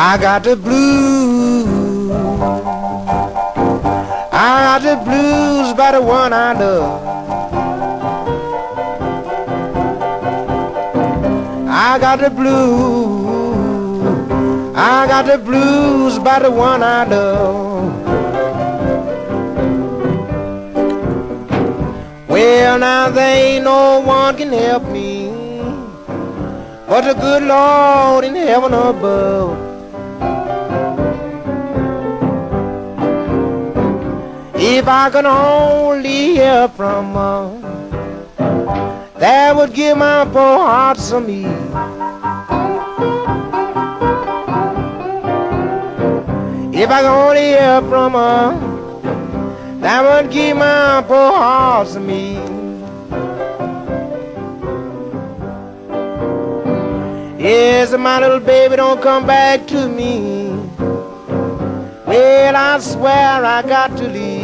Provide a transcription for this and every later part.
I got the blues. I got the blues by the one I love. I got the blues. I got the blues by the one I love. Well, now there ain't no one can help me but the good Lord in heaven above. If I could only hear from her, that would give my poor heart some ease. If I could only hear from her, that would give my poor heart some ease. Yes, my little baby don't come back to me. Well, I swear I got to leave.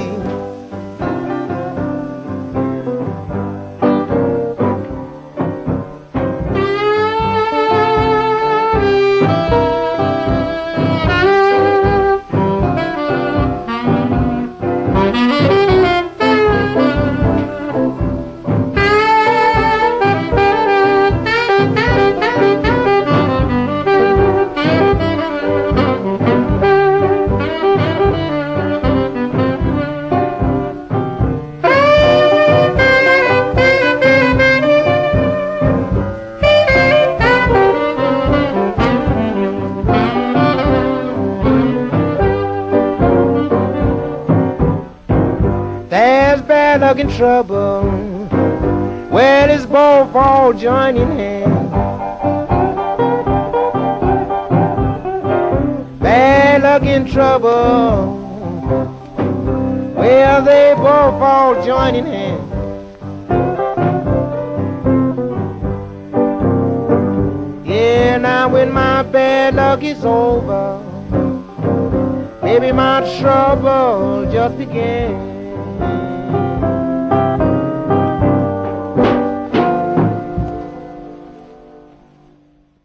There's bad luck and trouble. Well, it's both all joining hands. Bad luck and trouble. Well, they both all joining hands. Yeah, now when my bad luck is over, maybe my trouble just began.